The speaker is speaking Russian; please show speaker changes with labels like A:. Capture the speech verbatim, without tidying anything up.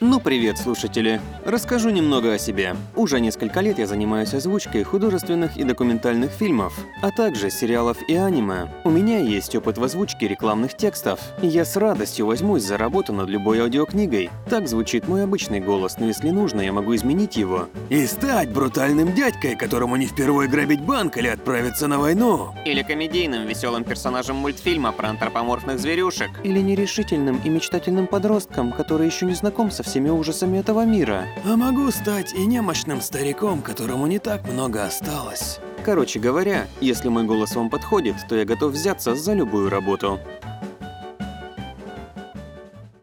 A: Ну привет, слушатели! Расскажу немного о себе. Уже несколько лет я занимаюсь озвучкой художественных и документальных фильмов, а также сериалов и аниме. У меня есть опыт в озвучке рекламных текстов, и я с радостью возьмусь за работу над любой аудиокнигой. Так звучит мой обычный голос, но если нужно, я могу изменить его.
B: И стать брутальным дядькой, которому не впервые грабить банк или отправиться на войну.
C: Или комедийным веселым персонажем мультфильма про антропоморфных зверюшек.
A: Или нерешительным и мечтательным подростком, который еще не знаком со всеми ужасами этого мира.
B: А могу стать и немощным стариком, которому не так много осталось.
A: Короче говоря, если мой голос вам подходит, то я готов взяться за любую работу.